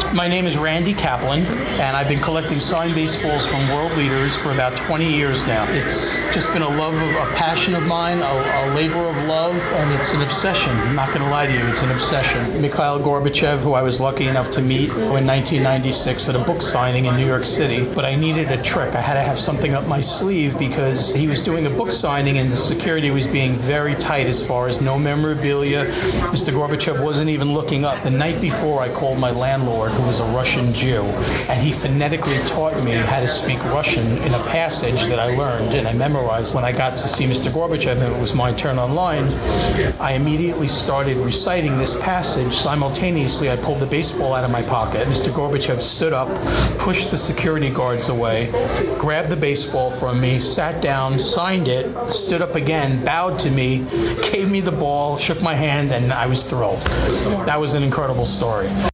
My name is Randy Kaplan, and I've been collecting signed baseballs from world leaders for about 20 years now. It's just been a passion of mine, a labor of love, and it's an obsession. I'm not going to lie to you, it's an obsession. Mikhail Gorbachev, who I was lucky enough to meet in 1996 at a book signing in New York City, but I needed a trick. I had to have something up my sleeve because he was doing a book signing and the security was being very tight as far as no memorabilia. Mr. Gorbachev wasn't even looking up. The night before, I called my landlord, who was a Russian Jew, and he phonetically taught me how to speak Russian in a passage that I learned and I memorized. When I got to see Mr. Gorbachev and it was my turn online, I immediately started reciting this passage. Simultaneously, I pulled the baseball out of my pocket. Mr. Gorbachev stood up, pushed the security guards away, grabbed the baseball from me, sat down, signed it, stood up again, bowed to me, gave me the ball, shook my hand, and I was thrilled. That was an incredible story.